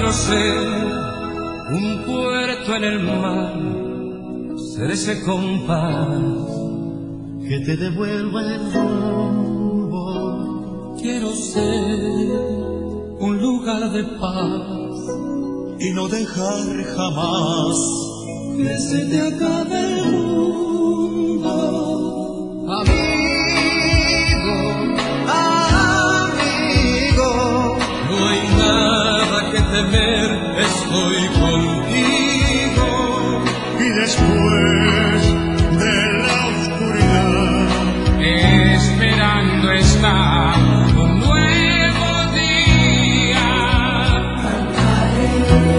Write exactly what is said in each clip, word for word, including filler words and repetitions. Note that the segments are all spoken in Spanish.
quiero ser un puerto en el mar, ser ese compás que te devuelva el rumbo. Quiero ser un lugar de paz y no dejar jamás que se te acabe el mundo. Amigo, amigo, no hay nada que temer, estoy contigo. Y después de la oscuridad, esperando estar un nuevo día. Cantaré,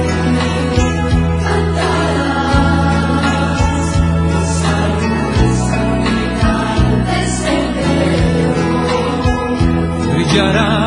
cantarás, esa luz angelical descenderá. Brillará